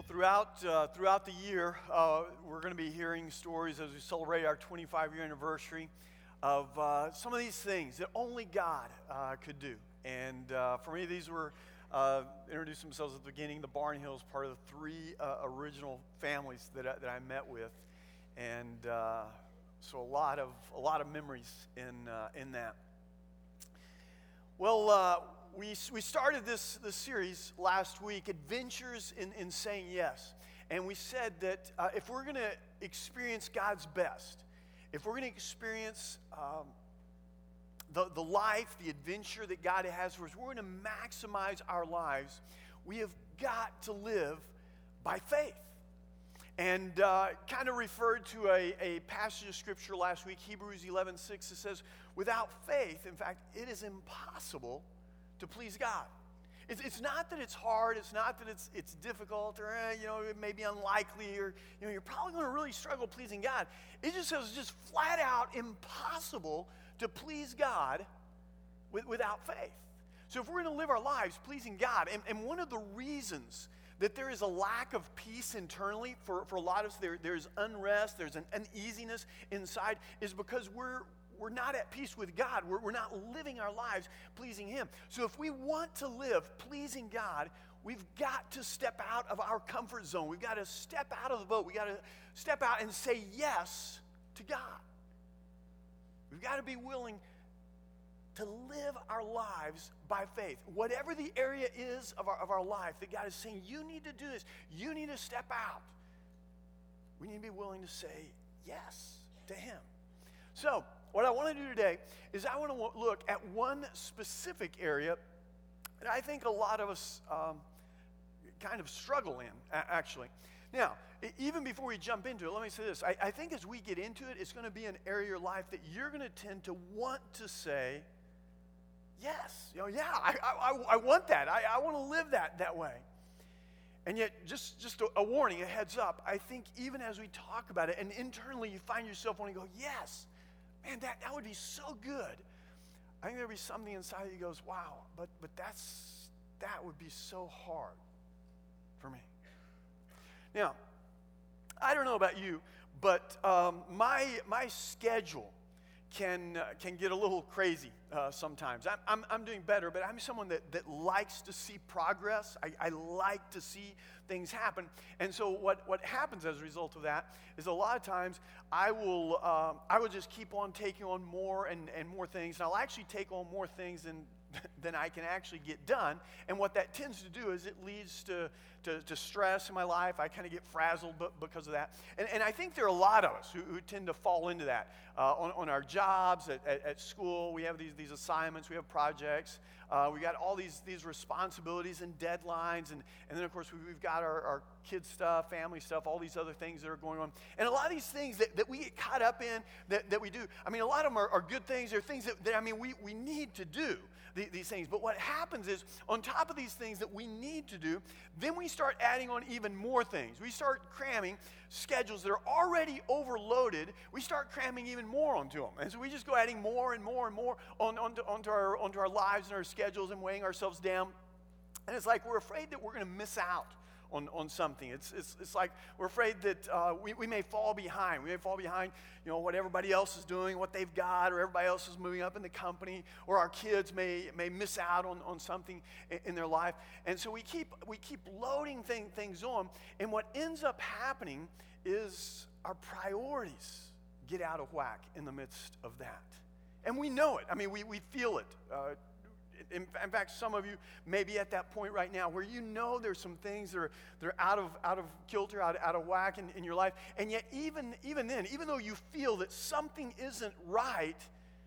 Throughout the year, we're going to be hearing stories as we celebrate our 25-year anniversary of some of these things that only God could do. And for me, these were introduced themselves at the beginning. The Barnhills, part of the three original families that I met with, and so a lot of memories in that. Well, we started this series last week, Adventures in Saying Yes. And we said that if we're going to experience God's best, if we're going to experience the life, the adventure that God has for us, we're going to maximize our lives, we have got to live by faith. And kind of referred to a passage of Scripture last week, Hebrews 11:6, it says, without faith, in fact, it is impossible to please God. It's not that it's hard, it's not that it's difficult, or it may be unlikely, or you're probably going to really struggle pleasing God. It just says it's just flat out impossible to please God without faith. So if we're going to live our lives pleasing God, and one of the reasons that there is a lack of peace internally for a lot of us, there's unrest, there's an uneasiness inside, is because we're not at peace with God. We're not living our lives pleasing Him. So if we want to live pleasing God, we've got to step out of our comfort zone. We've got to step out of the boat. We've got to step out and say yes to God. We've got to be willing to live our lives by faith. Whatever the area is of our life that God is saying, you need to do this. You need to step out. We need to be willing to say yes to Him. So, what I want to do today is I want to look at one specific area that I think a lot of us kind of struggle in, actually. Now, even before we jump into it, let me say this. I think as we get into it, it's going to be an area of your life that you're going to tend to want to say, yes, I want that. I want to live that way. And yet, just a warning, a heads up, I think even as we talk about it, and internally you find yourself wanting to go, yes, man, that would be so good. I think there'll be something inside that goes, wow, but that would be so hard for me. Now, I don't know about you, but my schedule can get a little crazy sometimes. I'm doing better, but I'm someone that likes to see progress. I like to see things happen. And so what happens as a result of that is a lot of times I will just keep on taking on more and more things. And I'll actually take on more things than I can actually get done. And what that tends to do is it leads to stress in my life. I kind of get frazzled because of that. And I think there are a lot of us who tend to fall into that. On our jobs, at school, we have these assignments, we have projects. We got all these responsibilities and deadlines. And then, of course, we've got our kids stuff, family stuff, all these other things that are going on. And a lot of these things that we get caught up in, that we do, I mean, a lot of them are good things. They're things that we need to do. These things. But what happens is, on top of these things that we need to do, then we start adding on even more things. We start cramming schedules that are already overloaded. We start cramming even more onto them. And so we just go adding more and more and more onto our lives and our schedules and weighing ourselves down. And it's like we're afraid that we're going to miss out on something. It's like we're afraid that we may fall behind. We may fall behind, what everybody else is doing, what they've got, or everybody else is moving up in the company, or our kids may miss out on something in their life. And so we keep loading things on, and what ends up happening is our priorities get out of whack in the midst of that. And we know it. I mean, we feel it. In fact, some of you may be at that point right now where there's some things that are out of kilter, out of whack in your life. And yet even then, even though you feel that something isn't right,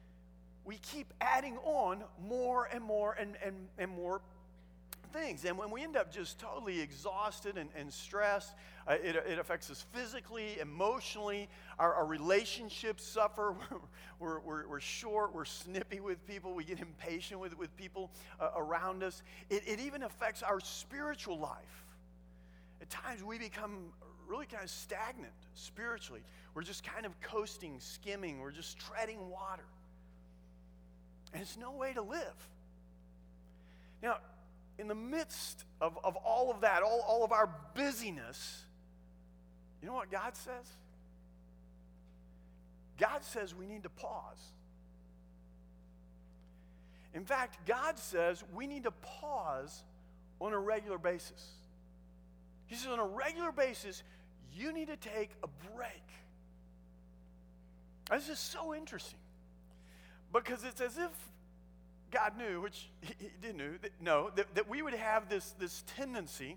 we keep adding on more and more and more things. And when we end up just totally exhausted and stressed, it affects us physically, emotionally. Our relationships suffer. We're short. We're snippy with people. We get impatient with people around us. It even affects our spiritual life. At times we become really kind of stagnant spiritually. We're just kind of coasting, skimming. We're just treading water. And it's no way to live. Now, in the midst of all of that, all of our busyness, you know what God says? God says we need to pause. In fact, God says we need to pause on a regular basis. He says on a regular basis, you need to take a break. This is so interesting because it's as if God knew, which he did know, that we would have this tendency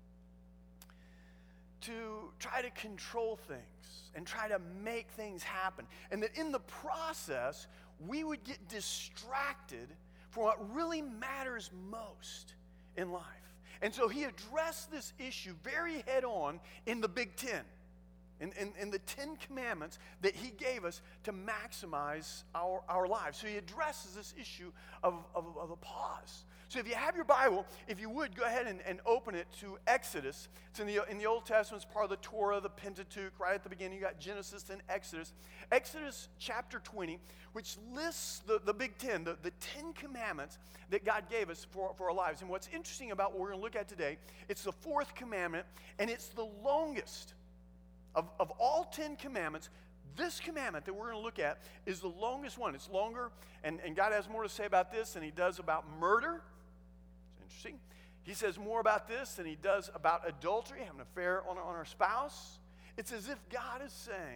to try to control things and try to make things happen. And that in the process, we would get distracted from what really matters most in life. And so he addressed this issue very head on in the Big Ten, in the 10 Commandments that he gave us to maximize our lives. So he addresses this issue of a pause. So if you have your Bible, if you would, go ahead and open it to Exodus. It's in the Old Testament. It's part of the Torah, the Pentateuch. Right at the beginning, you got Genesis and Exodus. Exodus chapter 20, which lists the Big Ten, the 10 Commandments that God gave us for our lives. And what's interesting about what we're going to look at today, it's the 4th commandment, and it's the longest of all 10 commandments. This commandment that we're going to look at is the longest one. It's longer, and God has more to say about this than he does about murder. Interesting. He says more about this than he does about adultery, having an affair on our spouse. It's as if God is saying,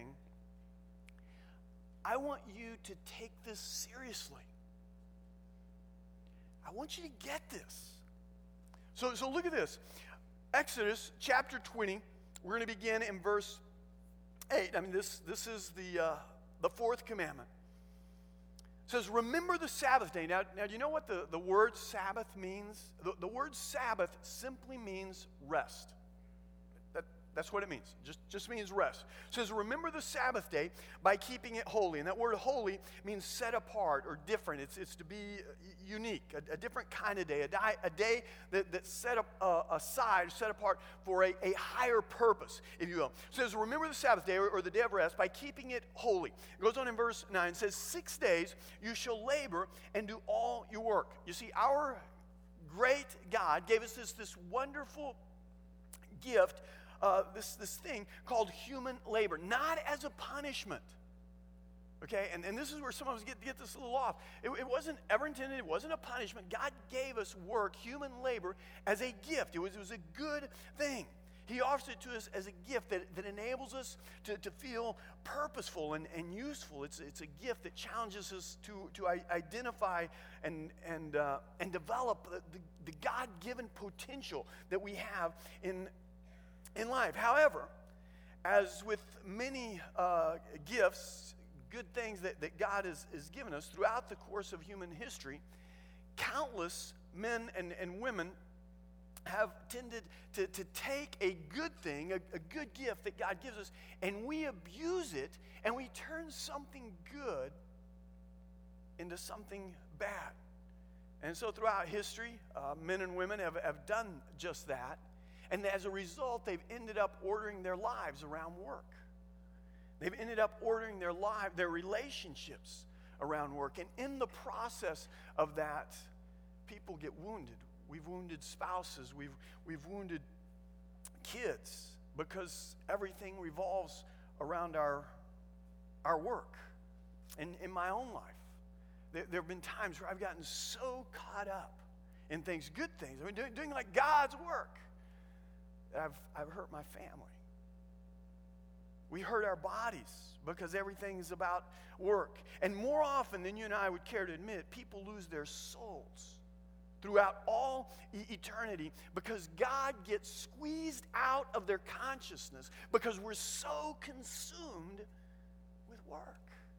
I want you to take this seriously. I want you to get this. So look at this. Exodus chapter 20, we're going to begin in verse 8. I mean, this is the 4th commandment. It says, remember the Sabbath day. Now do you know what the word Sabbath means? The word Sabbath simply means rest. That's what it means. Just means rest. It says, remember the Sabbath day by keeping it holy. And that word holy means set apart or different. It's to be unique, a different kind of day, a day that's set up aside, set apart for a higher purpose, if you will. It says, remember the Sabbath day or the day of rest by keeping it holy. It goes on in verse 9. It says, 6 days you shall labor and do all your work. You see, our great God gave us this wonderful gift, this thing called human labor, not as a punishment. Okay, and this is where some of us get this a little off. It wasn't ever intended, it wasn't a punishment. God gave us work, human labor, as a gift. It was a good thing. He offers it to us as a gift that enables us to feel purposeful and useful. It's a gift that challenges us to identify and develop the God-given potential that we have in life. However, as with many gifts, good things that God has given us throughout the course of human history, countless men and women have tended to take a good thing, a good gift that God gives us, and we abuse it, and we turn something good into something bad. And so throughout history, men and women have done just that. And as a result, they've ended up ordering their lives around work. They've ended up ordering their relationships around work. And in the process of that, people get wounded. We've wounded spouses. We've wounded kids because everything revolves around our work. And in my own life, there have been times where I've gotten so caught up in things, good things. I mean, doing like God's work. I've hurt my family. We hurt our bodies because everything's about work. And more often than you and I would care to admit, people lose their souls throughout all eternity because God gets squeezed out of their consciousness because we're so consumed with work.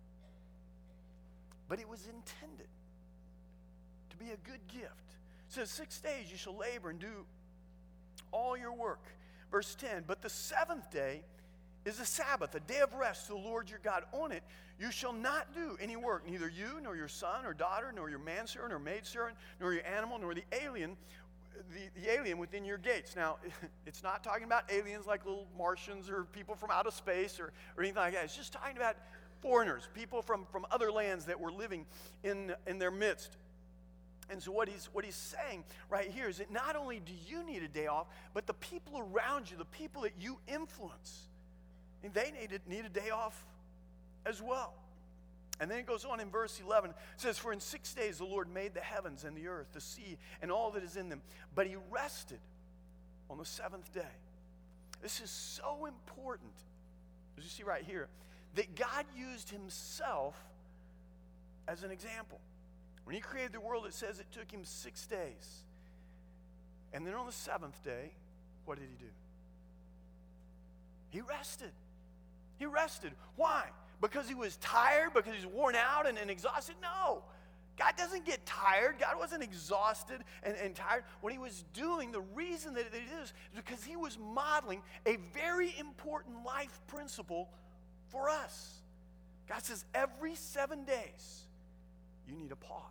But it was intended to be a good gift. It says, 6 days you shall labor and do all your work. Verse 10, but the 7th day is a Sabbath, a day of rest to the Lord your God. On it you shall not do any work, neither you, nor your son or daughter, nor your manservant or maidservant, nor your animal, nor the alien within your gates. Now, it's not talking about aliens like little Martians or people from outer space or anything like that. It's just talking about foreigners, people from other lands that were living in their midst. And so what he's saying right here is that not only do you need a day off, but the people around you, the people that you influence, and they need a day off as well. And then it goes on in verse 11. It says, "For in 6 days the Lord made the heavens and the earth, the sea, and all that is in them. But he rested on the seventh day." This is so important, as you see right here, that God used himself as an example. When he created the world, it says it took him 6 days. And then on the seventh day, what did he do? He rested. He rested. Why? Because he was tired? Because he's worn out and exhausted? No. God doesn't get tired. God wasn't exhausted and tired. What he was doing, the reason that it is because he was modeling a very important life principle for us. God says every 7 days, you need a pause.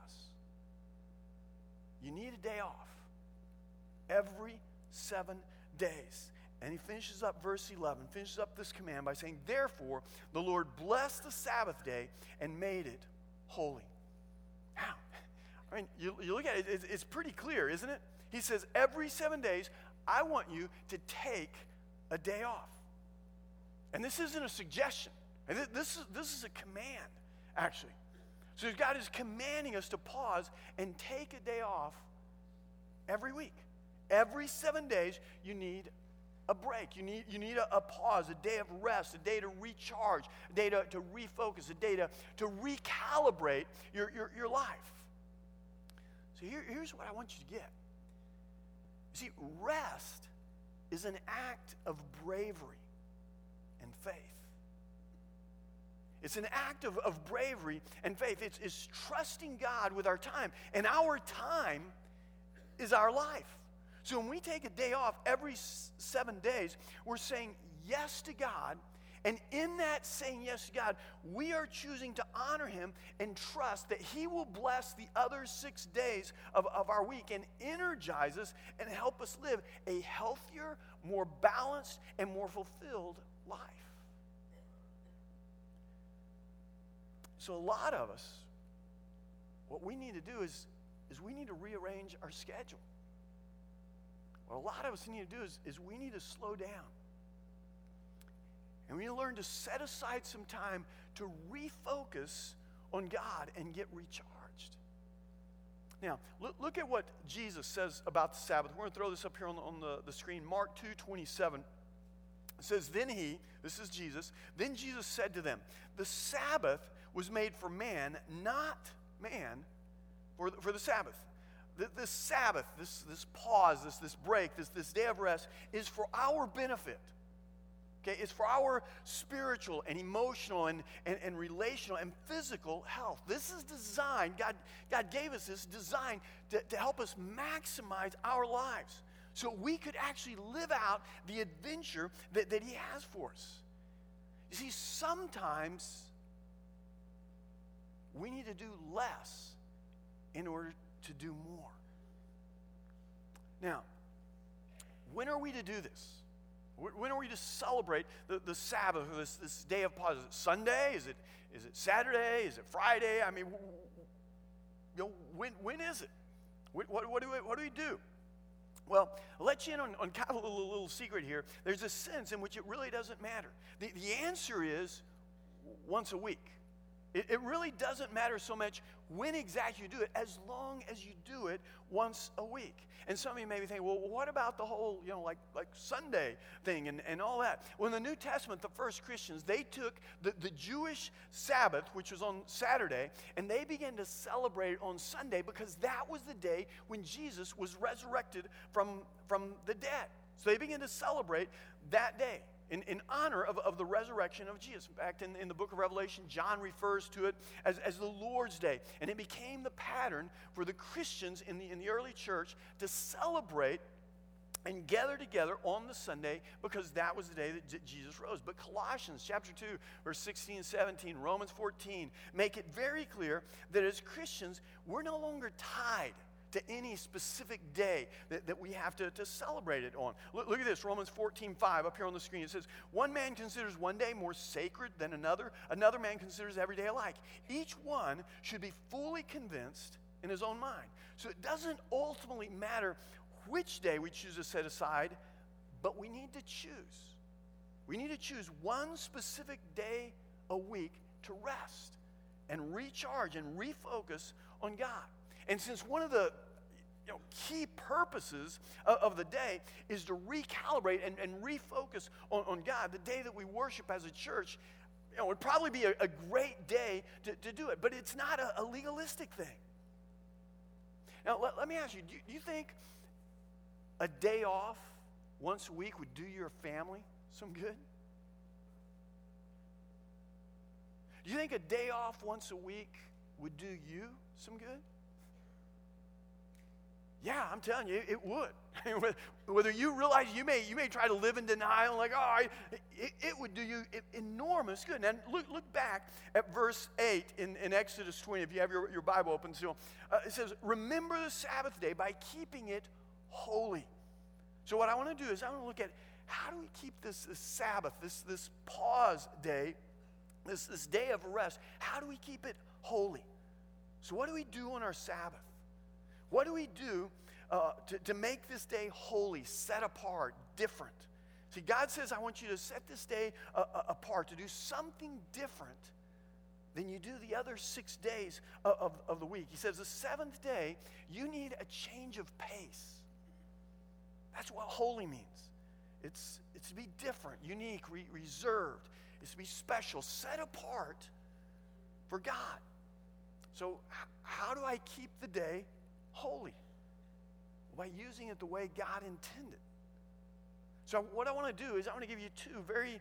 You need a day off. Every 7 days. And he finishes up verse 11, finishes up this command by saying, "Therefore, the Lord blessed the Sabbath day and made it holy." Now, I mean, you look at it, it's pretty clear, isn't it? He says, every 7 days, I want you to take a day off. And this isn't a suggestion. This is a command, actually. So God is commanding us to pause and take a day off every week. Every 7 days, you need a break. You need a pause, a day of rest, a day to recharge, a day to refocus, a day to recalibrate your life. So here's what I want you to get. You see, rest is an act of bravery and faith. It's an act of bravery and faith. It's trusting God with our time. And our time is our life. So when we take a day off every 7 days, we're saying yes to God. And in that saying yes to God, we are choosing to honor him and trust that he will bless the other 6 days of our week and energize us and help us live a healthier, more balanced, and more fulfilled life. So a lot of us, what we need to do is we need to rearrange our schedule. What a lot of us need to do is we need to slow down. And we need to learn to set aside some time to refocus on God and get recharged. Now, look at what Jesus says about the Sabbath. We're going to throw this up here on the screen. Mark 2:27. It says, this is Jesus, then Jesus said to them, "The Sabbath was made for man, not man for the Sabbath." This Sabbath, this pause, this break, this day of rest is for our benefit. Okay, it's for our spiritual and emotional and relational and physical health. This is designed, God gave us this design to help us maximize our lives so we could actually live out the adventure that he has for us. You see, sometimes we need to do less in order to do more. Now, when are we to do this? When are we to celebrate the Sabbath, or this day of pause? Is it Sunday? Is it Saturday? Is it Friday? I mean, when is it? What do we do? Well, I'll let you in on kind of a little secret here. There's a sense in which it really doesn't matter. The answer is once a week. It really doesn't matter so much when exactly you do it, as long as you do it once a week. And some of you may be thinking, well, what about the whole, like Sunday thing and all that? Well, in the New Testament, the first Christians, they took the Jewish Sabbath, which was on Saturday, and they began to celebrate it on Sunday because that was the day when Jesus was resurrected from the dead. So they began to celebrate that day in honor of the resurrection of Jesus. In fact, in the book of Revelation, John refers to it as the Lord's Day. And it became the pattern for the Christians in the early church to celebrate and gather together on the Sunday because that was the day that Jesus rose. But Colossians chapter 2, verse 16 and 17, Romans 14, make it very clear that as Christians, we're no longer tied to any specific day that we have to celebrate it on. Look at this, Romans 14:5 up here on the screen. It says, "One man considers one day more sacred than another. Another man considers every day alike. Each one should be fully convinced in his own mind. So it doesn't ultimately matter which day we choose to set aside, but we need to choose. We need to choose one specific day a week to rest and recharge and refocus on God. And since one of the key purposes of the day is to recalibrate and refocus on God, the day that we worship as a church, it would probably be a great day to do it. But it's not a legalistic thing. Now, let me ask you, do you think a day off once a week would do your family some good? Do you think a day off once a week would do you some good? Yeah, I'm telling you, it would. Whether you realize you may try to live in denial, like, it would do you enormous good. And look back at verse 8 in Exodus 20, if you have your Bible open still. It says, remember the Sabbath day by keeping it holy. So what I want to do is I want to look at how do we keep this Sabbath, this pause day, this day of rest, how do we keep it holy? So what do we do on our Sabbath? What do we do to make this day holy, set apart, different? See, God says, I want you to set this day apart, to do something different than you do the other 6 days of the week. He says, the seventh day, you need a change of pace. That's what holy means. It's to be different, unique, reserved. It's to be special, set apart for God. So how do I keep the day holy? By using it the way God intended. So what I want to do is I want to give you two very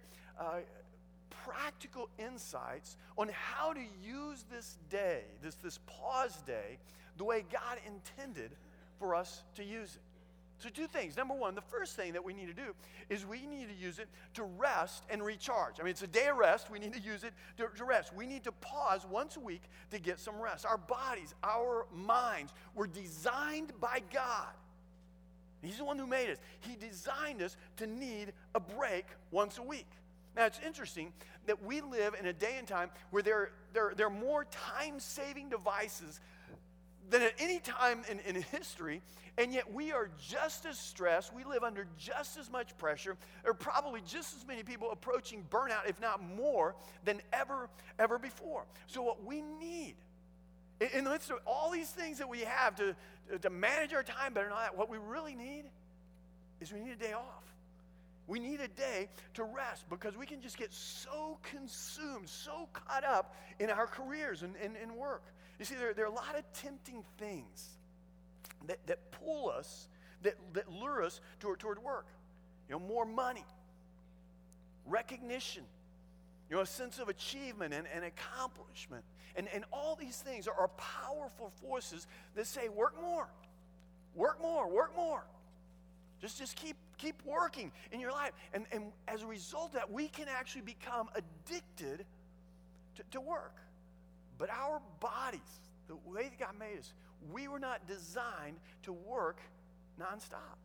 practical insights on how to use this day, this pause day, the way God intended for us to use it. So two things. Number one, the first thing that we need to do is we need to use it to rest and recharge. I mean, it's a day of rest. We need to use it to rest. We need to pause once a week to get some rest. Our bodies, our minds were designed by God. He's the one who made us. He designed us to need a break once a week. Now, it's interesting that we live in a day and time where there are more time-saving devices than at any time in history, and yet we are just as stressed. We live under just as much pressure. There are probably just as many people approaching burnout, if not more, than ever before. So what we need, in the midst of all these things that we have to manage our time better and all that, what we really need is we need a day off. We need a day to rest because we can just get so consumed, so caught up in our careers and work. You see, there are a lot of tempting things that pull us, that lure us toward work. More money, recognition, a sense of achievement and accomplishment. And all these things are powerful forces that say, work more, work more, work more. Just keep working in your life. And as a result of that, we can actually become addicted to work. But our bodies, the way that God made us, we were not designed to work nonstop.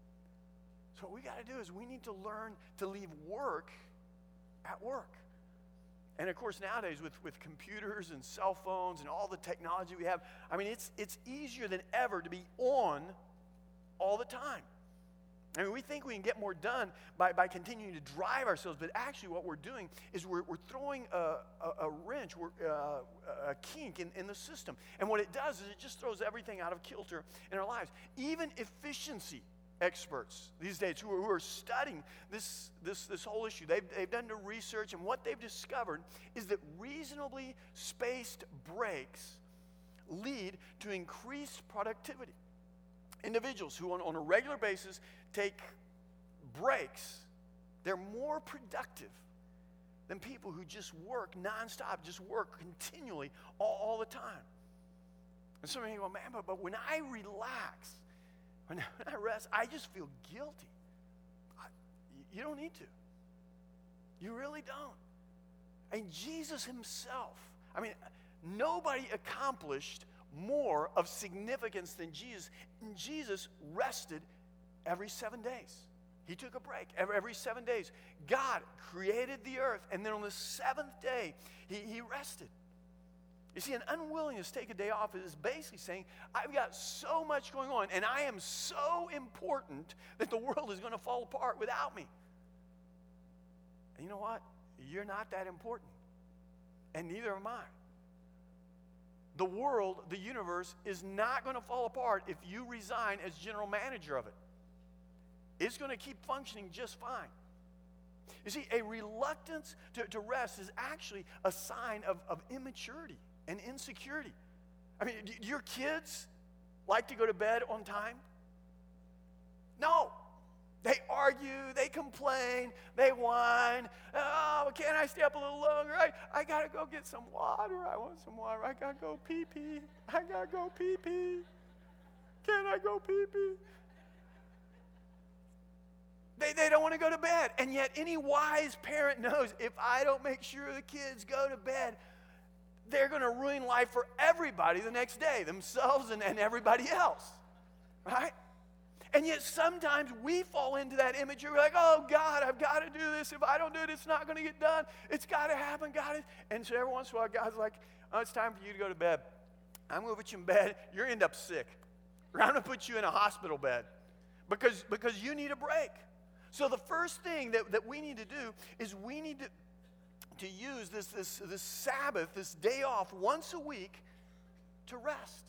So what we got to do is we need to learn to leave work at work. And of course, nowadays with computers and cell phones and all the technology we have, I mean, it's easier than ever to be on all the time. I mean, we think we can get more done by continuing to drive ourselves, but actually what we're doing is we're throwing a wrench, a kink in the system. And what it does is it just throws everything out of kilter in our lives. Even efficiency experts these days who are studying this whole issue, they've done the research, and what they've discovered is that reasonably spaced breaks lead to increased productivity. Individuals who on a regular basis take breaks, they're more productive than people who just work nonstop, just work continually all the time. And some of you go, man, but when I relax, when I rest, I just feel guilty. You don't need to. You really don't. And Jesus himself, I mean, nobody accomplished more of significance than Jesus. And Jesus rested every 7 days. He took a break every 7 days. God created the earth, and then on the seventh day, he rested. You see, an unwillingness to take a day off is basically saying, I've got so much going on, and I am so important that the world is going to fall apart without me. And you know what? You're not that important, and neither am I. The world, the universe, is not going to fall apart if you resign as general manager of it. It's going to keep functioning just fine. You see, a reluctance to rest is actually a sign of immaturity and insecurity. I mean, do your kids like to go to bed on time? No. They argue, they complain, they whine. Oh, can't I stay up a little longer? I got to go get some water. I want some water. I got to go pee-pee. I got to go pee-pee. Can I go pee-pee? They don't want to go to bed. And yet any wise parent knows if I don't make sure the kids go to bed, they're going to ruin life for everybody the next day, themselves and everybody else, right? And yet sometimes we fall into that image. We're like, oh, God, I've got to do this. If I don't do it, it's not going to get done. It's got to happen, God. And so every once in a while, God's like, oh, it's time for you to go to bed. I'm going to put you in bed. You're going to end up sick. Or I'm going to put you in a hospital bed because you need a break. So the first thing that we need to do is we need to use this Sabbath, this day off once a week to rest.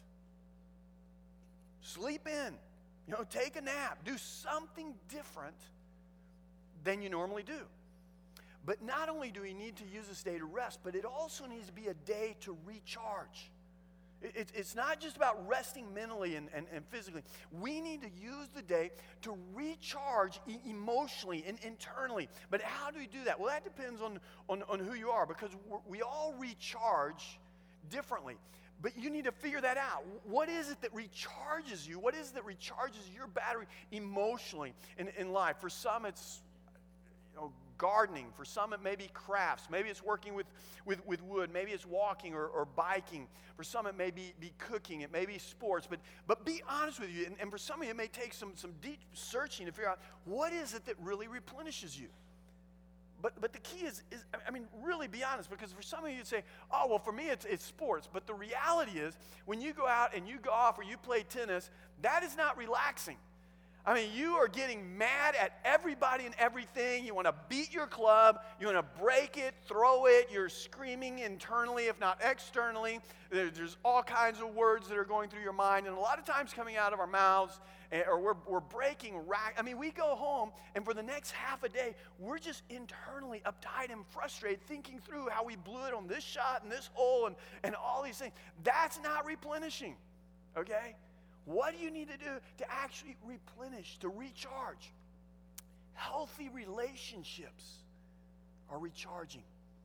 Sleep in. Take a nap. Do something different than you normally do. But not only do we need to use this day to rest, but it also needs to be a day to recharge. It's not just about resting mentally and physically. We need to use the day to recharge emotionally and internally. But how do we do that? Well, that depends on who you are, because we all recharge differently. But you need to figure that out. What is it that recharges you? What is it that recharges your battery emotionally in life? For some, it's gardening. For some, it may be crafts. Maybe it's working with wood. Maybe it's walking or biking. For some, it may be cooking. It may be sports. But be honest with you. And for some of you, it may take some deep searching to figure out what is it that really replenishes you. But the key is, really be honest, because for some of you, you'd say, oh, well, for me, it's sports. But the reality is, when you go out and you golf or you play tennis, that is not relaxing. You are getting mad at everybody and everything. You want to beat your club. You want to break it, throw it. You're screaming internally, if not externally. There's all kinds of words that are going through your mind, and a lot of times coming out of our mouths, or we're breaking rack. We go home, and for the next half a day, we're just internally uptight and frustrated, thinking through how we blew it on this shot and this hole and all these things. That's not replenishing, okay? What do you need to do to actually replenish, to recharge? Healthy relationships are recharging.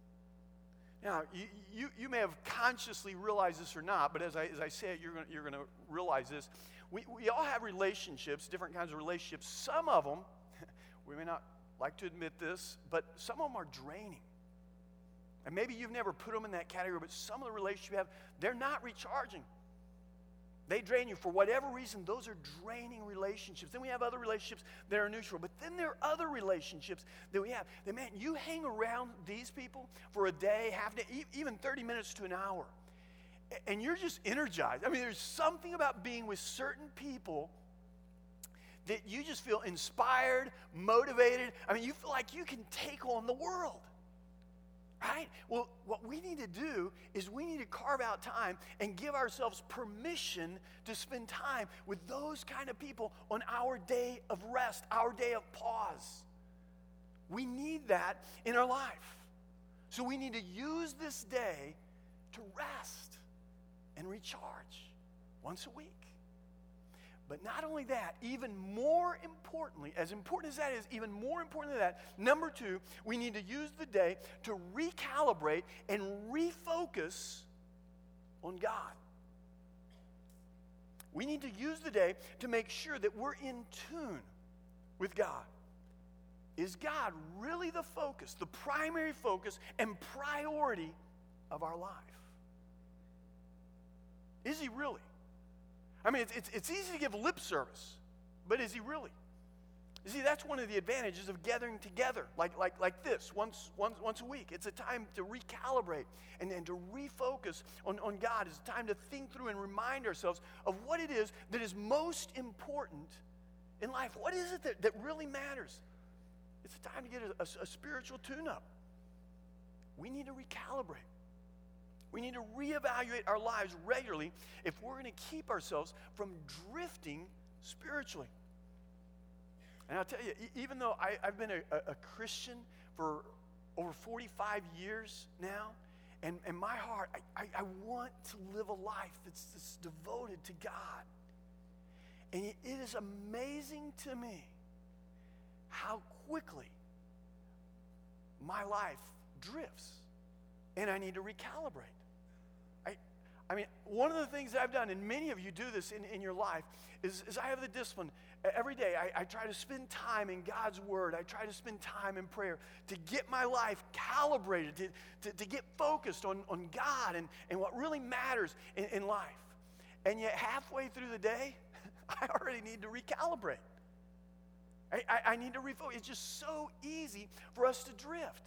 Now, you may have consciously realized this or not, but as I say it, you're going to realize this. We all have relationships, different kinds of relationships. Some of them, we may not like to admit this, but some of them are draining. And maybe you've never put them in that category, but some of the relationships you have, they're not recharging. They drain you for whatever reason. Those are draining relationships. Then we have other relationships that are neutral. But then there are other relationships that we have. That, man, you hang around these people for a day, half a day, even 30 minutes to an hour. And you're just energized. There's something about being with certain people that you just feel inspired, motivated. You feel like you can take on the world. Right? Well, what we need to do is we need to carve out time and give ourselves permission to spend time with those kind of people on our day of rest, our day of pause. We need that in our life. So we need to use this day to rest and recharge once a week. But not only that, even more importantly, as important as that is, even more important than that, number two, we need to use the day to recalibrate and refocus on God. We need to use the day to make sure that we're in tune with God. Is God really the focus, the primary focus and priority of our life? Is he really? It's easy to give lip service, but is he really? You see, that's one of the advantages of gathering together like this once a week. It's a time to recalibrate and to refocus on God. It's a time to think through and remind ourselves of what it is that is most important in life. What is it that really matters? It's a time to get a spiritual tune-up. We need to recalibrate. We need to reevaluate our lives regularly if we're going to keep ourselves from drifting spiritually. And I'll tell you, even though I've been a Christian for over 45 years now, and in my heart, I want to live a life that's devoted to God. And it is amazing to me how quickly my life drifts, and I need to recalibrate. I mean, one of the things that I've done, and many of you do this in your life, is I have the discipline. Every day I try to spend time in God's Word. I try to spend time in prayer to get my life calibrated, to get focused on God and what really matters in life. And yet halfway through the day, I already need to recalibrate. I need to refocus. It's just so easy for us to drift.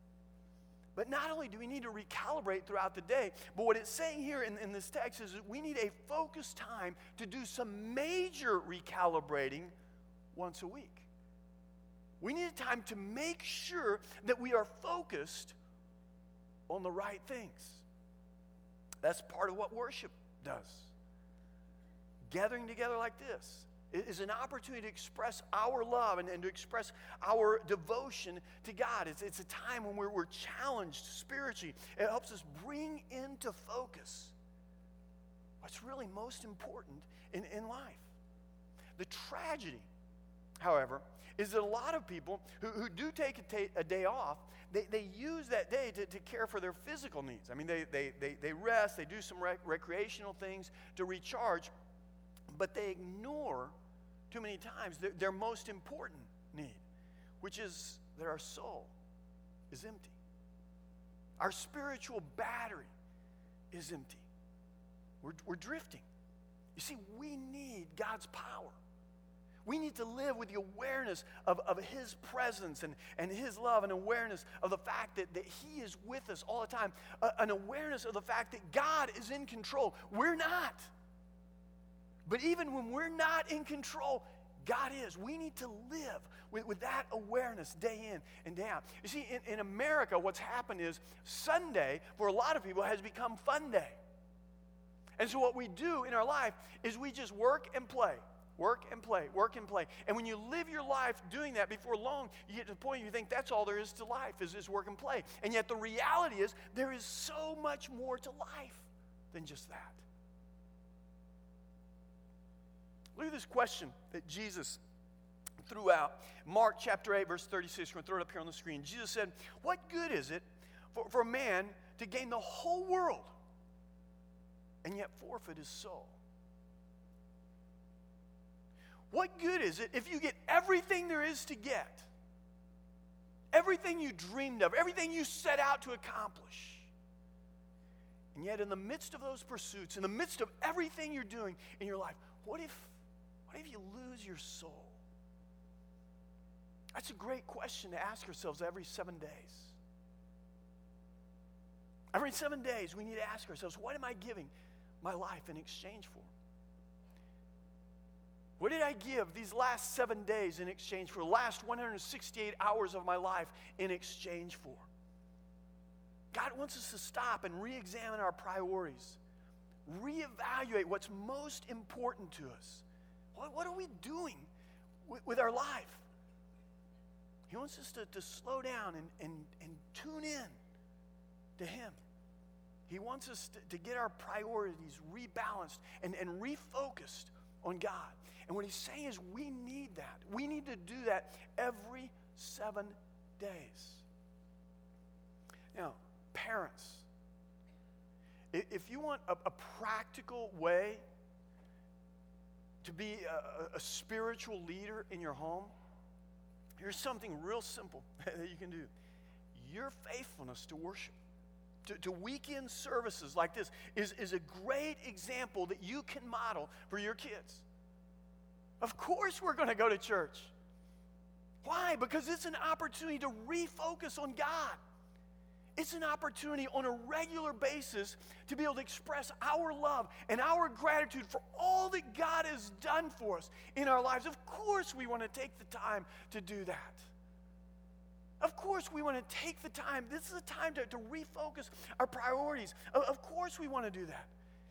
But not only do we need to recalibrate throughout the day, but what it's saying here in this text is that we need a focused time to do some major recalibrating once a week. We need a time to make sure that we are focused on the right things. That's part of what worship does. Gathering together like this is an opportunity to express our love and to express our devotion to God. It's a time when we're challenged spiritually. It helps us bring into focus what's really most important in life. The tragedy, however, is that a lot of people who do take a day off, they use that day to care for their physical needs. I mean, they rest, they do some recreational things to recharge, but they ignore too many times their most important need, which is that our soul is empty. Our spiritual battery is empty. We're drifting. You see, we need God's power. We need to live with the awareness of His presence and His love, and awareness of the fact that He is with us all the time, an awareness of the fact that God is in control. We're not. But even when we're not in control, God is. We need to live with that awareness day in and day out. You see, in America, what's happened is Sunday, for a lot of people, has become fun day. And so what we do in our life is we just work and play. Work and play, work and play. And when you live your life doing that, before long, you get to the point you think that's all there is to life, is work and play. And yet the reality is there is so much more to life than just that. Look at this question that Jesus threw out. Mark chapter 8, verse 36. We're going to throw it up here on the screen. Jesus said, "What good is it for a man to gain the whole world and yet forfeit his soul? What good is it if you get everything there is to get, everything you dreamed of, everything you set out to accomplish, and yet in the midst of those pursuits, in the midst of everything you're doing in your life, what if you lose your soul?" That's a great question to ask ourselves every 7 days. Every 7 days, we need to ask ourselves, what am I giving my life in exchange for? What did I give these last 7 days in exchange for? The last 168 hours of my life in exchange for? God wants us to stop and re-examine our priorities. Reevaluate what's most important to us. What are we doing with our life? He wants us to slow down and tune in to Him. He wants us to get our priorities rebalanced and refocused on God. And what He's saying is we need that. We need to do that every 7 days. Now, parents, if you want a practical way to be a spiritual leader in your home, here's something real simple that you can do. Your faithfulness to worship, to weekend services like this, is a great example that you can model for your kids. Of course we're going to go to church. Why? Because it's an opportunity to refocus on God. It's an opportunity on a regular basis to be able to express our love and our gratitude for all that God has done for us in our lives. Of course we want to take the time to do that. Of course we want to take the time. This is a time to refocus our priorities. Of course we want to do that.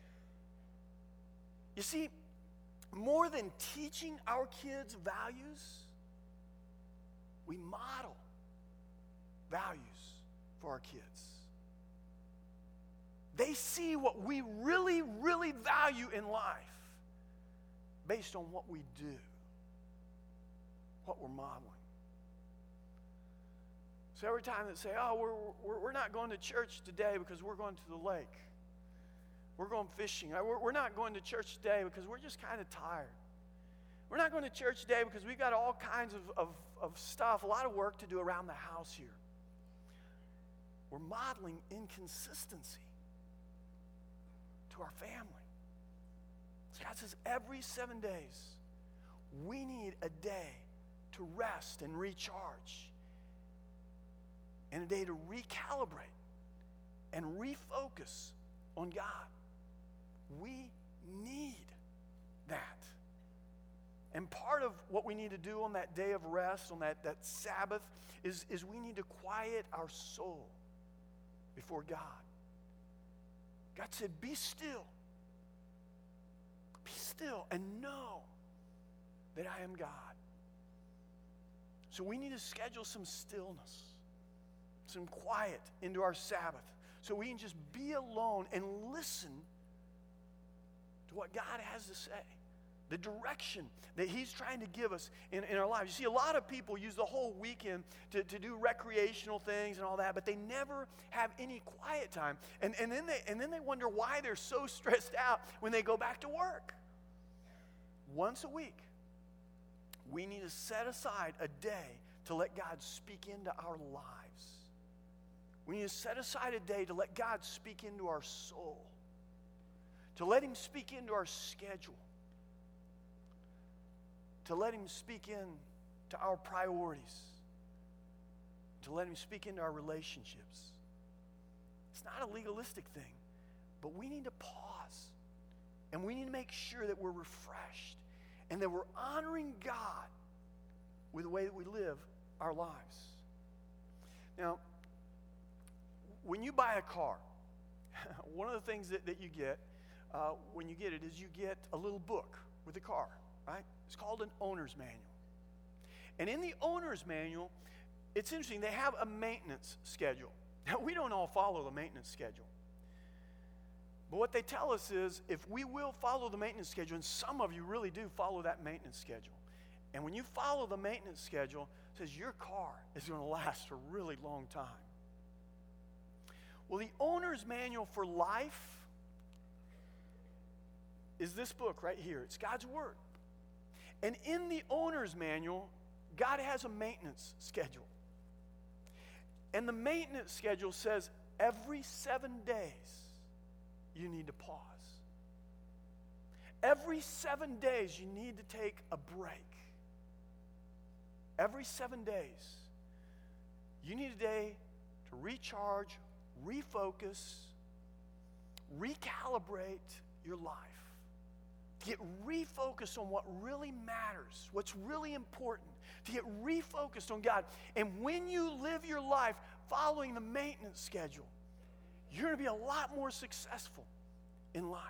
You see, more than teaching our kids values, we model values for our kids. They see what we really, really value in life based on what we do, what we're modeling. So every time they say, oh, we're not going to church today because we're going to the lake. We're going fishing. We're not going to church today because we're just kind of tired. We're not going to church today because we've got all kinds of stuff, a lot of work to do around the house here. We're modeling inconsistency to our family. So God says every 7 days, we need a day to rest and recharge, and a day to recalibrate and refocus on God. We need that. And part of what we need to do on that day of rest, on that Sabbath, is we need to quiet our soul before God. God said, be still. Be still and know that I am God. So we need to schedule some stillness, some quiet into our Sabbath, so we can just be alone and listen to what God has to say, the direction that He's trying to give us in our lives. You see, a lot of people use the whole weekend to do recreational things and all that, but they never have any quiet time. And then they wonder why they're so stressed out when they go back to work. Once a week, we need to set aside a day to let God speak into our lives. We need to set aside a day to let God speak into our soul, to let Him speak into our schedule, to let Him speak into our priorities, to let Him speak into our relationships. It's not a legalistic thing, but we need to pause, and we need to make sure that we're refreshed and that we're honoring God with the way that we live our lives. Now, when you buy a car, one of the things that you get when you get it is you get a little book with the car, right? It's called an owner's manual. And in the owner's manual, it's interesting, they have a maintenance schedule. Now, we don't all follow the maintenance schedule. But what they tell us is if we will follow the maintenance schedule, and some of you really do follow that maintenance schedule, and when you follow the maintenance schedule, it says your car is going to last for a really long time. Well, the owner's manual for life is this book right here. It's God's Word. And in the owner's manual, God has a maintenance schedule. And the maintenance schedule says every 7 days you need to pause. Every 7 days you need to take a break. Every 7 days you need a day to recharge, refocus, recalibrate your life. To get refocused on what really matters, what's really important. To get refocused on God. And when you live your life following the maintenance schedule, you're going to be a lot more successful in life.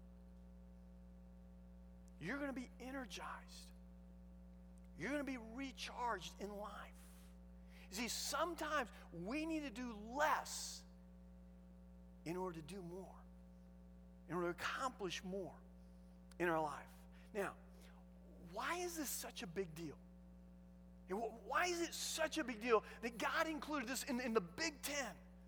You're going to be energized. You're going to be recharged in life. You see, sometimes we need to do less in order to do more, in order to accomplish more in our life. Now, why is this such a big deal? And why is it such a big deal that God included this in the Big Ten?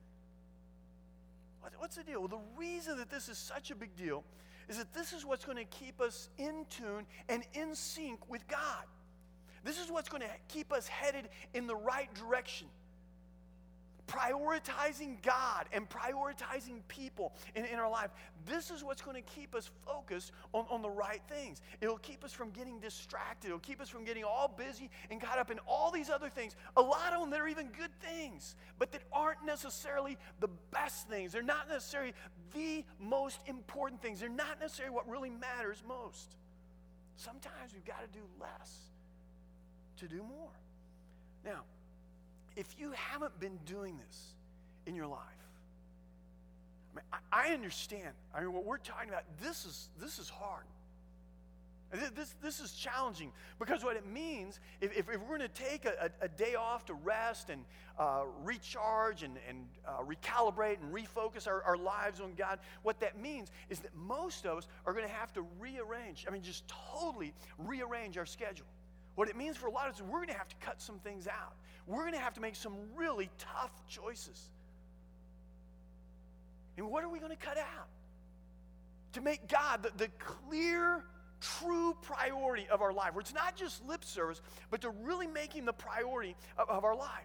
What's the deal? Well, the reason that this is such a big deal is that this is what's going to keep us in tune and in sync with God. This is what's going to keep us headed in the right direction. prioritizing God and prioritizing people in our life, this is what's going to keep us focused on the right things. It'll keep us from getting distracted. It'll keep us from getting all busy and caught up in all these other things. A lot of them that are even good things, but that aren't necessarily the best things. They're not necessarily the most important things. They're not necessarily what really matters most. Sometimes we've got to do less to do more. Now, if you haven't been doing this in your life, I understand. What we're talking about, this is hard. This is challenging, because what it means, if we're going to take a day off to rest and recharge and recalibrate and refocus our lives on God, what that means is that most of us are going to have to just totally rearrange our schedule. What it means for a lot of us is we're going to have to cut some things out. We're going to have to make some really tough choices. And what are we going to cut out? To make God the clear, true priority of our life, where it's not just lip service, but to really making the priority of our life.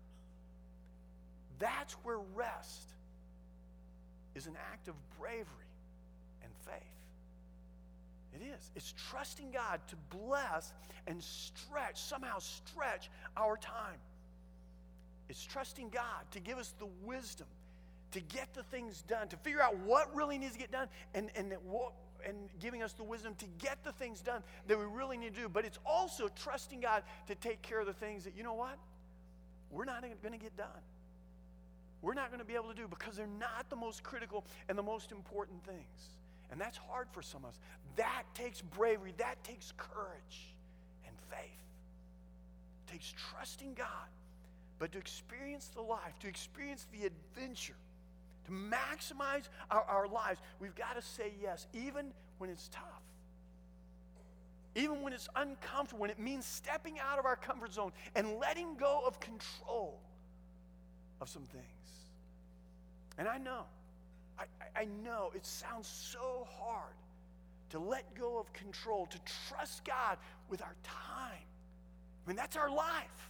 That's where rest is an act of bravery and faith. It is. It's trusting God to bless and somehow stretch our time. It's trusting God to give us the wisdom to get the things done, to figure out what really needs to get done, and giving us the wisdom to get the things done that we really need to do. But it's also trusting God to take care of the things that, you know what, we're not going to get done. We're not going to be able to do because they're not the most critical and the most important things. And that's hard for some of us. That takes bravery. That takes courage and faith. It takes trusting God. But to experience the life, to experience the adventure, to maximize our lives, we've got to say yes, even when it's tough. Even when it's uncomfortable, when it means stepping out of our comfort zone and letting go of control of some things. And I know it sounds so hard to let go of control, to trust God with our time. That's our life.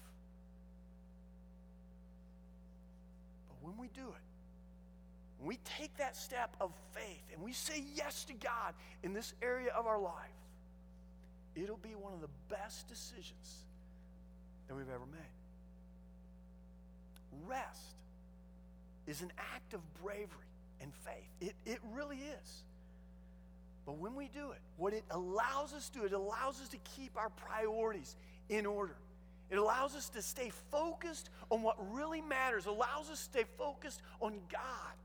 But when we do it, when we take that step of faith and we say yes to God in this area of our life, it'll be one of the best decisions that we've ever made. Rest is an act of bravery and faith. It really is. But when we do it, what it allows us to do, it allows us to keep our priorities in order. It allows us to stay focused on what really matters. It allows us to stay focused on God.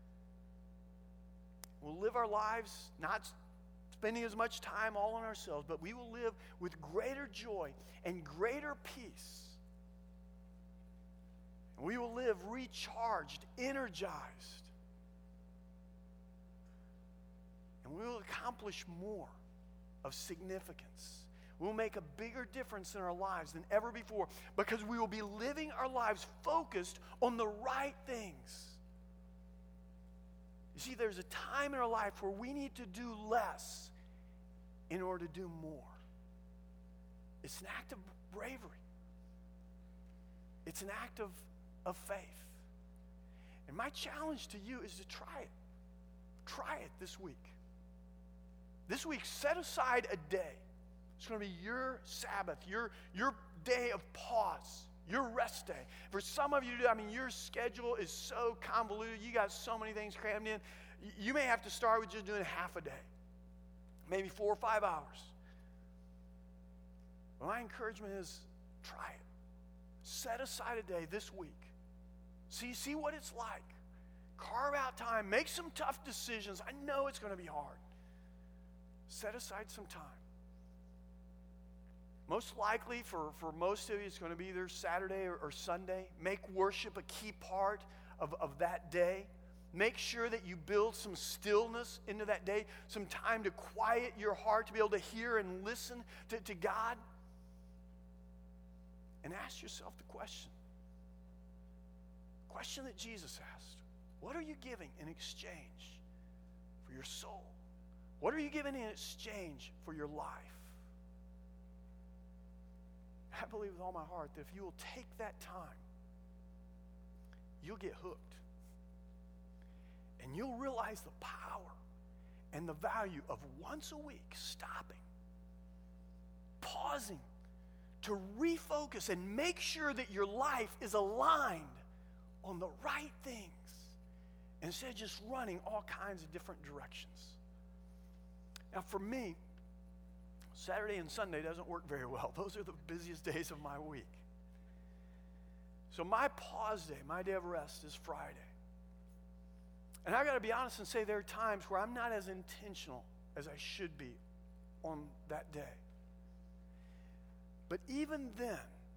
We'll live our lives not spending as much time all on ourselves, but we will live with greater joy and greater peace. And we will live recharged, energized. And we will accomplish more of significance. We'll make a bigger difference in our lives than ever before because we will be living our lives focused on the right things. You see, there's a time in our life where we need to do less in order to do more. It's an act of bravery. It's an act of faith. And my challenge to you is to try it. Try it this week. This week, set aside a day. It's going to be your Sabbath, your day of pause, your rest day. For some of you, your schedule is so convoluted. You got so many things crammed in. You may have to start with just doing half a day, maybe 4 or 5 hours. But my encouragement is try it. Set aside a day this week. See what it's like. Carve out time. Make some tough decisions. I know it's going to be hard. Set aside some time. Most likely, for most of you, it's going to be either Saturday or Sunday. Make worship a key part of that day. Make sure that you build some stillness into that day, some time to quiet your heart, to be able to hear and listen to God. And ask yourself the question that Jesus asked. What are you giving in exchange for your soul? What are you giving in exchange for your life? I believe with all my heart that if you will take that time you'll get hooked. And you'll realize the power and the value of once a week stopping, pausing to refocus and make sure that your life is aligned on the right things instead of just running all kinds of different directions. Now for me, Saturday and Sunday doesn't work very well. Those are the busiest days of my week. So my pause day, my day of rest is Friday. And I got to be honest and say there are times where I'm not as intentional as I should be on that day. But even then,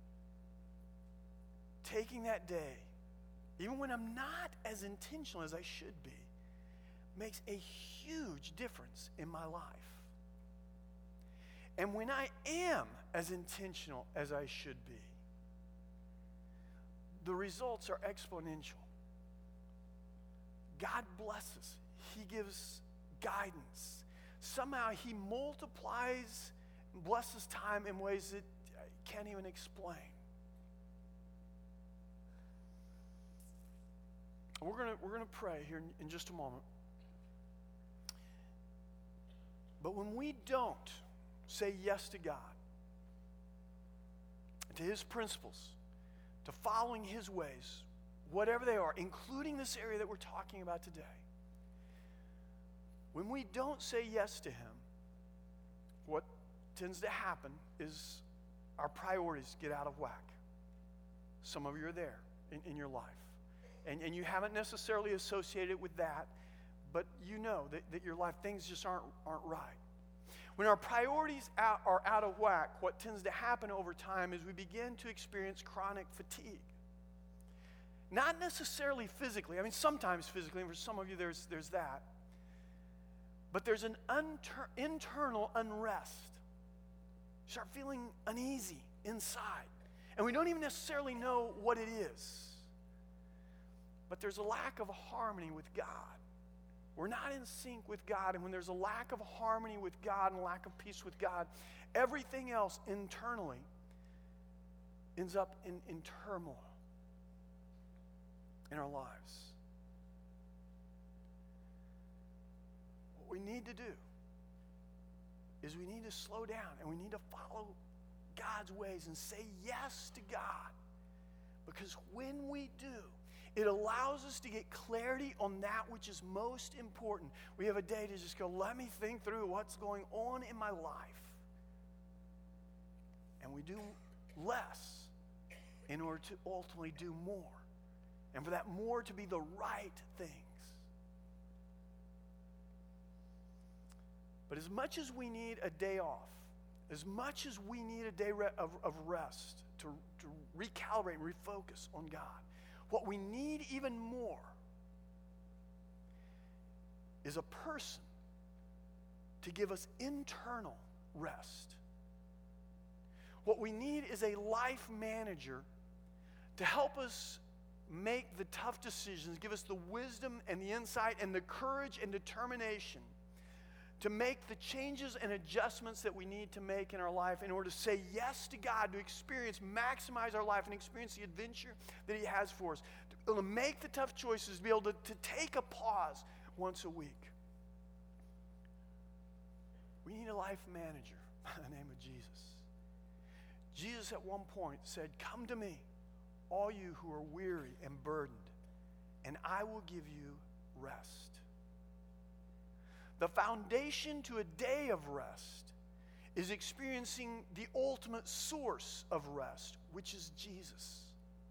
taking that day, even when I'm not as intentional as I should be, makes a huge difference in my life. And when I am as intentional as I should be, the results are exponential. God blesses. He gives guidance. Somehow He multiplies and blesses time in ways that I can't even explain. We're gonna pray here in just a moment. But when we don't say yes to God, to His principles, to following His ways, whatever they are, including this area that we're talking about today, when we don't say yes to Him, what tends to happen is our priorities get out of whack. Some of you are there in your life. And you haven't necessarily associated with that, but you know that your life, things just aren't right. When our priorities are out of whack, what tends to happen over time is we begin to experience chronic fatigue. Not necessarily physically. I mean, sometimes physically, and for some of you there's that. But there's an internal unrest. You start feeling uneasy inside. And we don't even necessarily know what it is. But there's a lack of harmony with God. We're not in sync with God. And when there's a lack of harmony with God and a lack of peace with God, everything else internally ends up in turmoil in our lives. What we need to do is we need to slow down and we need to follow God's ways and say yes to God. Because when we do, it allows us to get clarity on that which is most important. We have a day to just go, let me think through what's going on in my life. And we do less in order to ultimately do more. And for that more to be the right things. But as much as we need a day off, as much as we need a day of rest to recalibrate and refocus on God, what we need even more is a person to give us internal rest. What we need is a life manager to help us make the tough decisions, give us the wisdom and the insight and the courage and determination to make the changes and adjustments that we need to make in our life in order to say yes to God, to experience, maximize our life and experience the adventure that He has for us, to be able to make the tough choices, to be able to take a pause once a week. We need a life manager by the name of Jesus. Jesus at one point said, "Come to me, all you who are weary and burdened, and I will give you rest." The foundation to a day of rest is experiencing the ultimate source of rest, which is Jesus.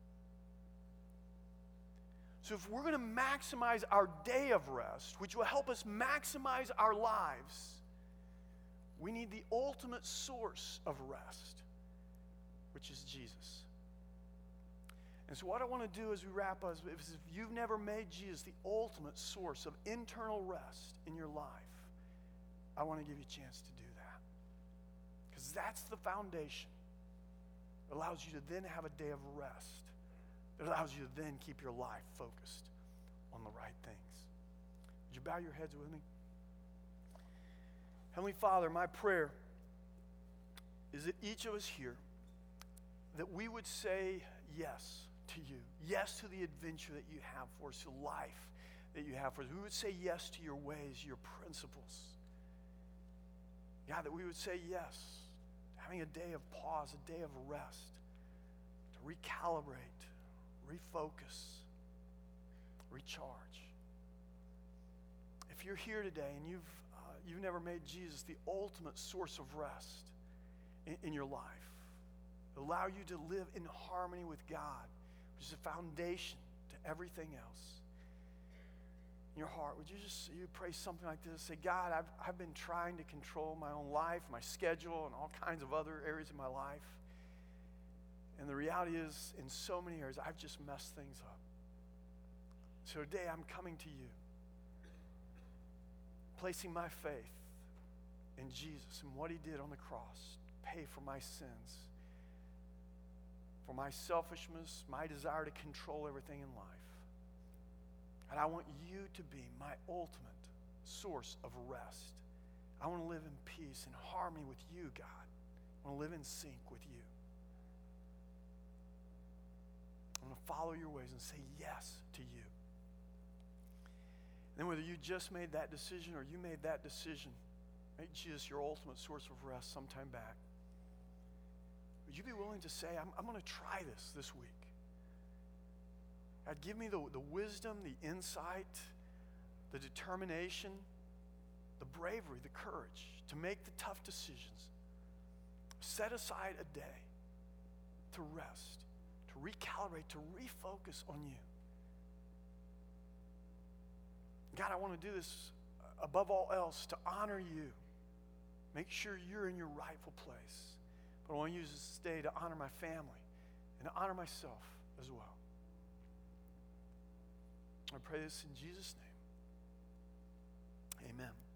So if we're going to maximize our day of rest, which will help us maximize our lives, we need the ultimate source of rest, which is Jesus. And so what I want to do as we wrap up is if you've never made Jesus the ultimate source of internal rest in your life, I want to give you a chance to do that. Because that's the foundation. It allows you to then have a day of rest. It allows you to then keep your life focused on the right things. Would you bow your heads with me? Heavenly Father, my prayer is that each of us here, that we would say yes to you. Yes to the adventure that you have for us, to life that you have for us. We would say yes to your ways, your principles. God, that we would say yes, having a day of pause, a day of rest, to recalibrate, refocus, recharge. If you're here today and you've never made Jesus the ultimate source of rest in your life, allow you to live in harmony with God, which is the foundation to everything else. In your heart, would you pray something like this? Say, God, I've been trying to control my own life, my schedule, and all kinds of other areas of my life. And the reality is, in so many areas, I've just messed things up. So today, I'm coming to you, placing my faith in Jesus and what he did on the cross to pay for my sins, for my selfishness, my desire to control everything in life. And I want you to be my ultimate source of rest. I want to live in peace and harmony with you, God. I want to live in sync with you. I want to follow your ways and say yes to you. And then whether you just made that decision or you made that decision, make Jesus your ultimate source of rest sometime back, would you be willing to say, I'm going to try this week? God, give me the wisdom, the insight, the determination, the bravery, the courage to make the tough decisions. Set aside a day to rest, to recalibrate, to refocus on you. God, I want to do this above all else to honor you. Make sure you're in your rightful place. But I want to use this day to honor my family and to honor myself as well. I pray this in Jesus' name. Amen.